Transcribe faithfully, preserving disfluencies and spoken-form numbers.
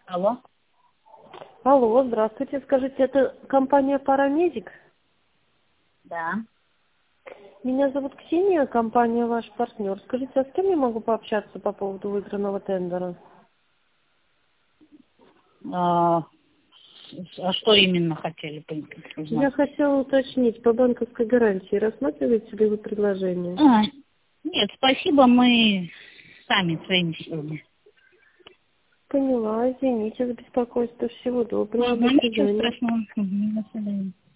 Алло. Алло, здравствуйте. Скажите, это компания «Парамедик»? Да. Меня зовут Ксения, компания «Ваш партнер». Скажите, а с кем я могу пообщаться по поводу выигранного тендера? А, а что именно хотели узнать? Я хотела уточнить, по банковской гарантии рассматриваете ли вы предложение? А, нет, спасибо, мы сами своими силами. Поняла, извините за беспокойство. Всего доброго, Ладно, до ничего свидания. страшного. Мгм, до свидания.